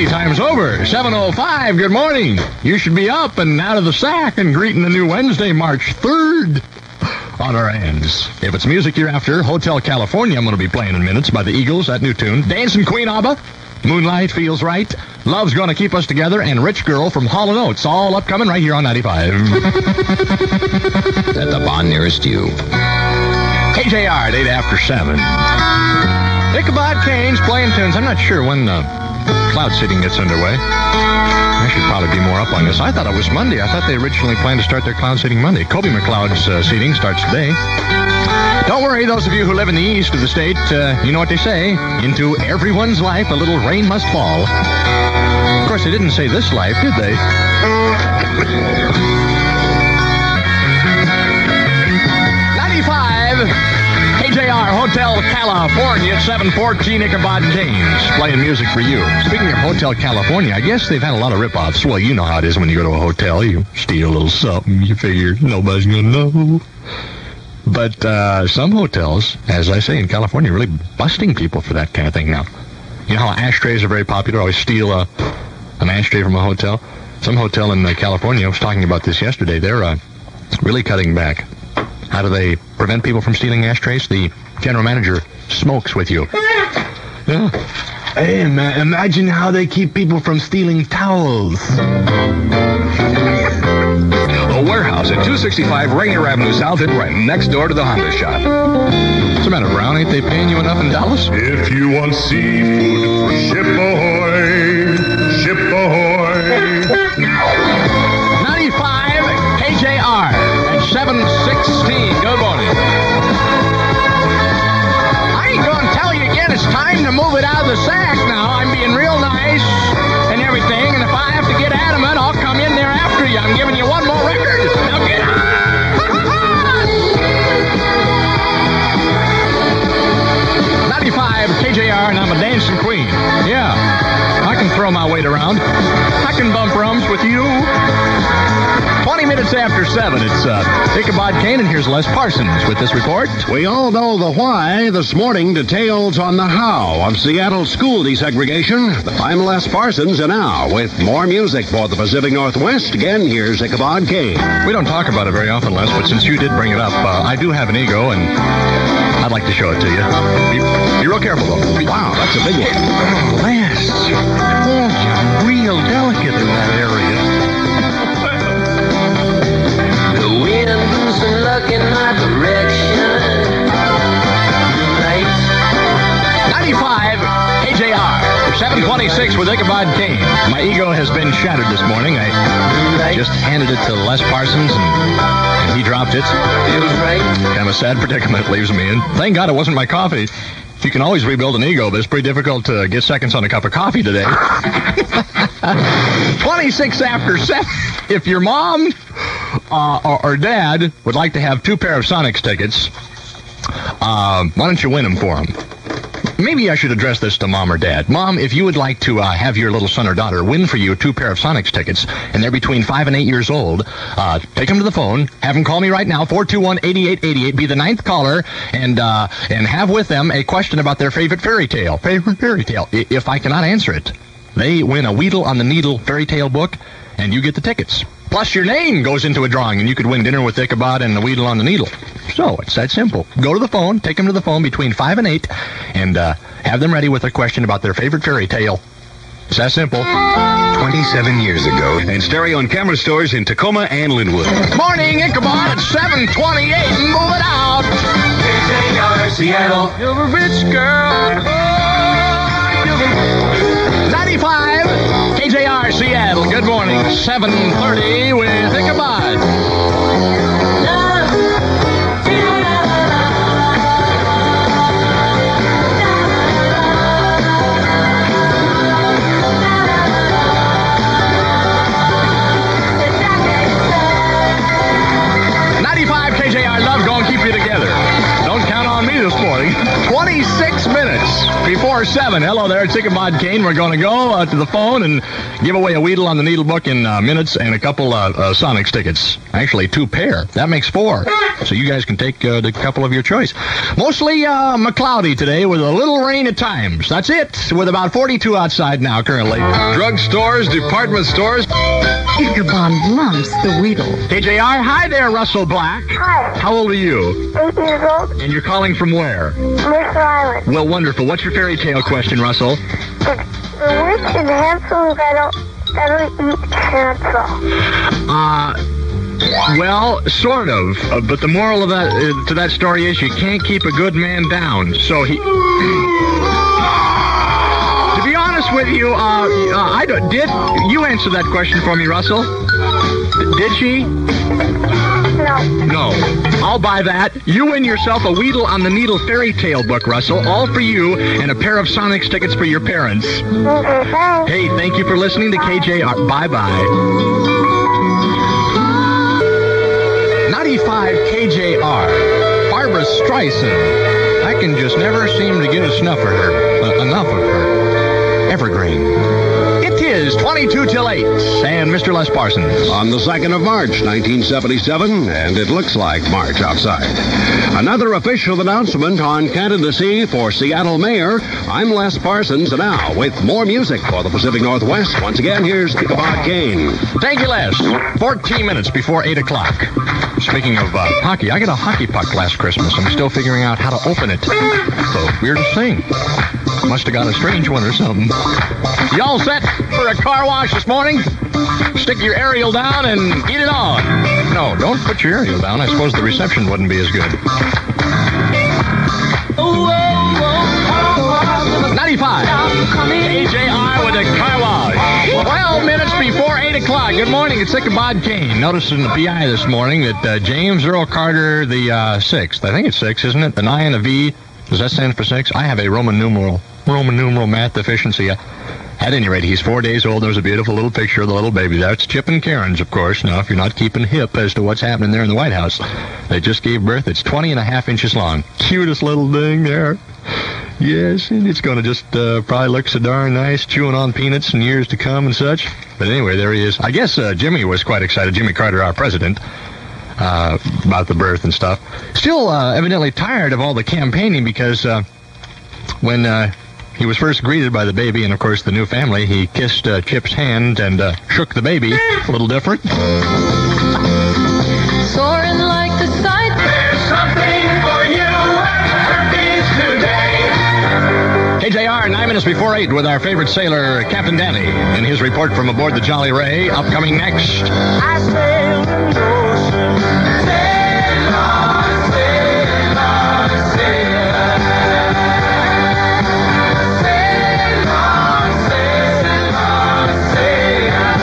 times over. 7:05, good morning. You should be up and out of the sack and greeting the new Wednesday, March 3rd. On our hands. If it's music you're after, Hotel California I'm going to be playing in minutes by the Eagles, that new tune. Dancing Queen ABBA, Moonlight Feels Right, Love's Gonna Keep Us Together, and Rich Girl from Hall & Oates, all upcoming right here on 95. At the barn nearest you. KJR, 8 after 7. Ichabod Kane's playing tunes. I'm not sure when cloud seeding gets underway. I should probably be more up on this. I thought it was Monday. I thought they originally planned to start their cloud seeding Monday. Kobe McLeod's seeding starts today. Don't worry, those of you who live in the east of the state, you know what they say. Into everyone's life, a little rain must fall. Of course, they didn't say this life, did they? 95 KJR, Hotel California at 714 Ichabod Kane's, playing music for you. Speaking of Hotel California, I guess they've had a lot of rip-offs. Well, you know how it is when you go to a hotel. You steal a little something. You figure nobody's going to know. But some hotels, as I say, in California, are really busting people for that kind of thing now. You know how ashtrays are very popular? Always steal an ashtray from a hotel. Some hotel in California, I was talking about this yesterday, they're really cutting back. How do they prevent people from stealing ashtrays? The general manager smokes with you. Yeah. Hey, man, imagine how they keep people from stealing towels. A warehouse at 265 Rainier Avenue South in Renton, next door to the Honda shop. What's the matter, Brown? Ain't they paying you enough in Dallas? If you want seafood, ship ahoy, ship ahoy. 95 KJR at 716. Good morning. I ain't going to tell you again. It's time to move it out of the sack now. I'm being real nice and everything, and if I have to get adamant, I'll come in there after you. I'm giving you one more record. Now get out. 95 KJR, and I'm a dancing queen. Yeah, I can throw my weight around. I can bump rumps with you. 20 minutes after 7, it's Ichabod Kane, and here's Les Parsons with this report. We all know the why. This morning, details on the how of Seattle school desegregation. I'm Les Parsons, and now, with more music for the Pacific Northwest, again, here's Ichabod Kane. We don't talk about it very often, Les, but since you did bring it up, I do have an ego, and I'd like to show it to you. Be real careful, though. Wow, that's a big one. Les, oh, you're real delicate in that area. The wind's looking my direction. 95 KJR, 726 with Ichabod Kane. My ego has been shattered this morning. I just handed it to Les Parsons, and he dropped it. Kind of a sad predicament leaves me in. Thank God it wasn't my coffee. You can always rebuild an ego, but it's pretty difficult to get seconds on a cup of coffee today. 26 after 7. If your mom or dad would like to have 2 pair of Sonics tickets, why don't you win them for them? Maybe I should address this to Mom or Dad. Mom, if you would like to have your little son or daughter win for you 2 pair of Sonics tickets, and they're between 5 and 8 years old, take them to the phone, have them call me right now, 421-8888, be the 9th caller, and have with them a question about their favorite fairy tale. Favorite fairy tale. If I cannot answer it, they win a Weedle on the Needle fairy tale book, and you get the tickets. Plus, your name goes into a drawing, and you could win dinner with Ichabod and the Weedle on the Needle. So, it's that simple. Go to the phone, take them to the phone between 5 and 8, and have them ready with a question about their favorite fairy tale. It's that simple. 27 years ago, and stereo and camera stores in Tacoma and Linwood. Morning, Ichabod at 728, and move it out. KJR, Seattle. You're a rich girl. Oh, 95 KJR, Seattle. Good morning. 7:30 with Ichabod. 95 KJR, love gonna keep you together. Don't count on me this morning. 26 minutes before 7. Hello there. It's Ichabod Kane. We're going to go to the phone and give away a Weedle on the Needle book in minutes and a couple Sonics tickets. Actually, 2 pair. That makes 4. So you guys can take the couple of your choice. Mostly cloudy today with a little rain at times. That's it, with about 42 outside now currently. Drugstores, department stores. Ichabod loves the Weedle. KJR, hi there, Russell Black. Hi, How old are you? 8 years old, And you're calling from where? Mercer Island. Well, wonderful. What's your fairy tale question, Russell? The witch and Hansel and Gretel eat Hansel. Well, sort of. But the moral of that to that story is you can't keep a good man down. So he... To be honest with you, I don't... Did you answer that question for me, Russell? Did she? No. No. I'll buy that. You win yourself a Weedle on the Needle fairy tale book, Russell. All for you, and a pair of Sonics tickets for your parents. Okay, thanks. Hey, thank you for listening to KJR. Bye-bye. 95 KJR. Barbara Streisand. I can just never seem to get enough of her. Evergreen. It is 22 till 8. And Mr. Les Parsons. On the 2nd of March, 1977, and it looks like March outside. Another official announcement on candidacy for Seattle Mayor. I'm Les Parsons, and now, with more music for the Pacific Northwest, once again, here's Ichabod Kane. Thank you, Les. 14 minutes before 8 o'clock. Speaking of hockey, I got a hockey puck last Christmas. I'm still figuring out how to open it. The weirdest thing. Must have got a strange one or something. You all set for a car wash this morning? Stick your aerial down and get it on. No, don't put your aerial down. I suppose the reception wouldn't be as good. 95. KJR with a car wash. 12 minutes before 8 o'clock. Good morning. It's Ichabod Kane. Noticed in the PI this morning that James Earl Carter the 6th. I think it's 6, isn't it? An I and a V. Does that stand for 6? I have a Roman numeral math deficiency. At any rate, he's 4 days old. There's a beautiful little picture of the little baby. That's Chip and Karen's, of course. Now, if you're not keeping hip as to what's happening there in the White House, they just gave birth. It's 20.5 inches long. Cutest little thing there. Yes, and it's going to just probably look so darn nice, chewing on peanuts in years to come and such. But anyway, there he is. I guess Jimmy was quite excited. Jimmy Carter, our president. About the birth and stuff. Still evidently tired of all the campaigning because when he was first greeted by the baby and, of course, the new family, he kissed Chip's hand and shook the baby. A little different. Soaring like the sight. There's something for you at Herpes today. KJR, 9 minutes before 8 with our favorite sailor, Captain Danny, and his report from aboard the Jolly Ray, upcoming next. I sailed in the ocean. Sail on, sail on, sail on. Sail on, sail on, sail on.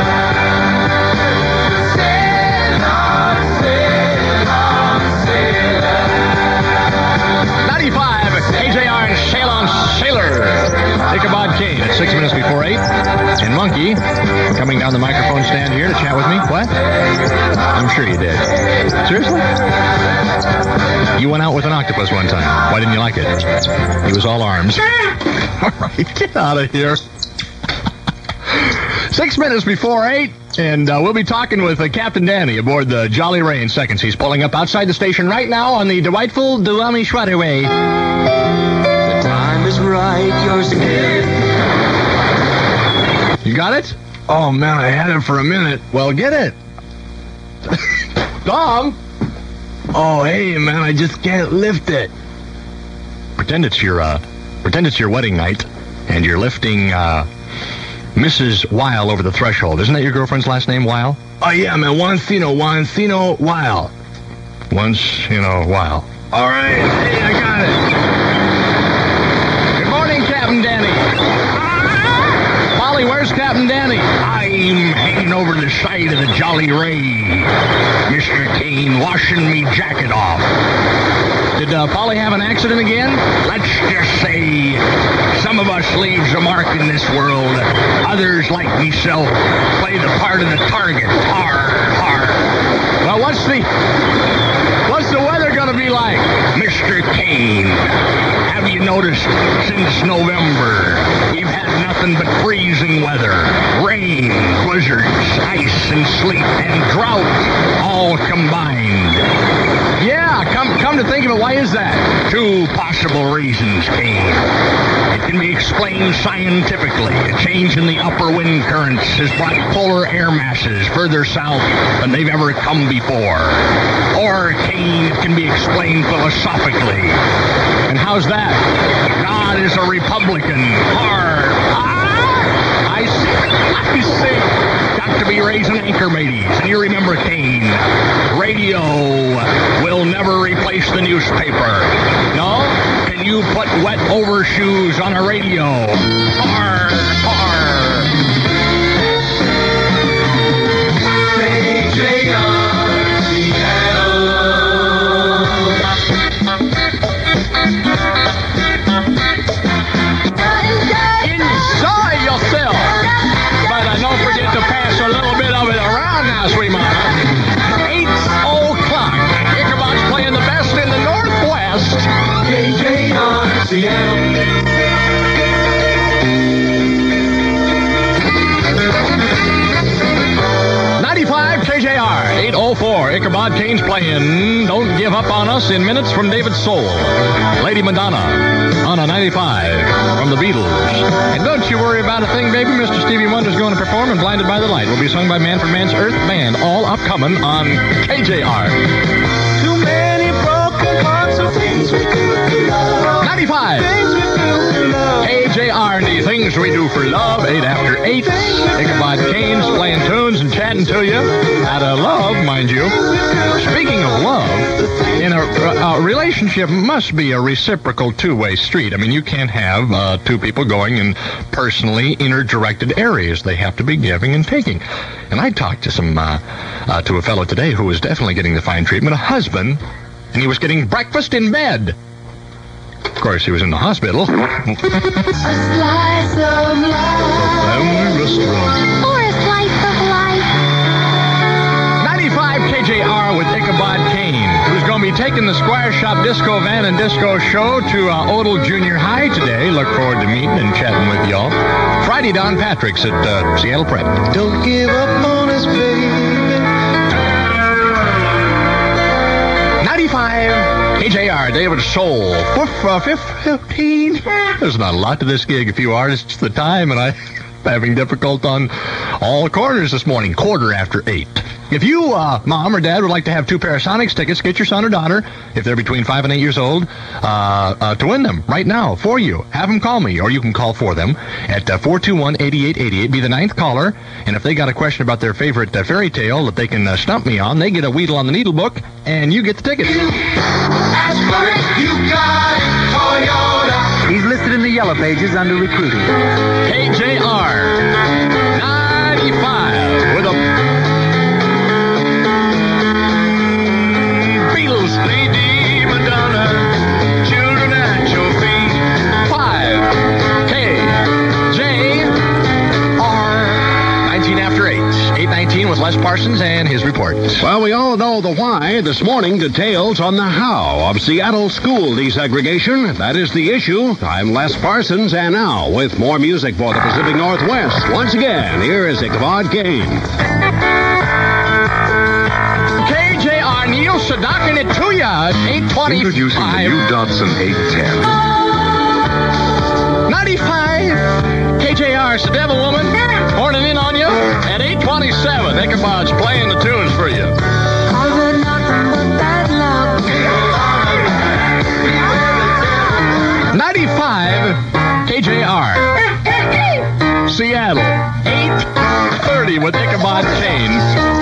Sail on, sail on, sail on. 95, KJR and Sail On Sailor. Ichabod Kane at 6 minutes before 8. And Monkey coming down the microphone stand here to chat with me. What? I'm sure you did. Seriously? You went out with an octopus one time. Why didn't you like it? He was all arms. All right, get out of here. 6 minutes before 8, and we'll be talking with Captain Danny aboard the Jolly Ray in seconds. He's pulling up outside the station right now on the delightful Duwamish Waterway. The time is right, you're scared. You got it? Oh, man, I had it for a minute. Well, get it. Tom! Oh, hey, man, I just can't lift it. Pretend it's your wedding night, and you're lifting, Mrs. Weil over the threshold. Isn't that your girlfriend's last name, Weil? Oh, yeah, man, Wancino, Weil. Once, Weil. All right, hey, I got it. Good morning, Captain Danny. Polly, where's Captain Danny? I'm hanging over the side of the Jolly Ray. Mr. Kane washing me jacket off. Did Polly have an accident again? Let's just say some of us leaves a mark in this world. Others, like myself, play the part of the target. Har, har. Well, what's the weather going to be like, Mr. Kane, have you noticed since November, we've had nothing but freezing weather, rain, blizzards, ice and sleet, and drought all combined. Yeah, come to think of it, why is that? Two possible reasons, Kane. It can be explained scientifically. A change in the upper wind currents has brought polar air masses further south than they've ever come before. Or, Kane, it can be explained philosophically. And how's that? God is a Republican. I see. Got to be raising anchor, mateys. And you remember, Kane, radio will never replace the newspaper. No? Can you put wet overshoes on a radio? Arr, arr. Enjoy yourself. But don't forget to pass a little bit of it around now, sweet mama. 8 o'clock. Ichabod's playing the best in the Northwest. KJR Seattle. 95 KJR, 804. Ichabod Kane's playing Don't Give Up on Us in minutes from David Soul. Lady Madonna on a 95 from the Beatles. And don't you worry about a thing, baby. Mr. Stevie Wonder's going to perform, and Blinded by the Light will be sung by Manfred Mann's Earth Band, all upcoming on KJR. Too many broken hearts of things we do for love. 95. Things we do for love. KJR and the Things We Do for Love, 8 after 8. Ichabod Kane's playing tunes and chatting to you. Out of love, mind you. Speaking of love, in a relationship must be a reciprocal two-way street. I mean, you can't have two people going in personally inner-directed areas. They have to be giving and taking. And I talked to to a fellow today who was definitely getting the fine treatment, a husband, and he was getting breakfast in bed. Of course, he was in the hospital. A slice of life. Family restaurant. Or a slice of life. 95 KJR with Ichabod Kane, who's going to be taking the Squire Shop Disco Van and Disco Show to Odell Junior High today. Look forward to meeting and chatting with y'all. Friday, Don Patrick's at Seattle Prep. Don't give up on us, baby. 95 KJR, David Soul. 15. There's not a lot to this gig. A few artists at the time, and I'm having difficulty on all corners this morning. 8:15. If you, mom or dad, would like to have 2 Parasonics tickets, get your son or daughter, if they're between 5 and 8 years old, to win them right now for you. Have them call me, or you can call for them at 421-8888. Be the 9th caller, and if they got a question about their favorite fairy tale that they can stump me on, they get a Weedle on the Needle book, and you get the tickets. Ask for it, you got it, Toyota. He's listed in the yellow pages under recruiting. KJR 95 with a Beatles, Lady Madonna, children at your feet. 5 KJR 19 after 8. 8:19 with Les Parsons and his report. Well, we all know the why. This morning, details on the how of Seattle school desegregation. That is the issue. I'm Les Parsons, and now, with more music for the Pacific Northwest, once again, here is Ichabod Kane. KJR Neil Sedocking it to ya at 8:25. Introducing the new Datsun 810. 95 KJR, it's the Devil Woman, horning in on you at 8:27. Ichabod's playing the tunes for you. I've had nothing but bad luck. 95 KJR Seattle, 8:30 with Ichabod Kane.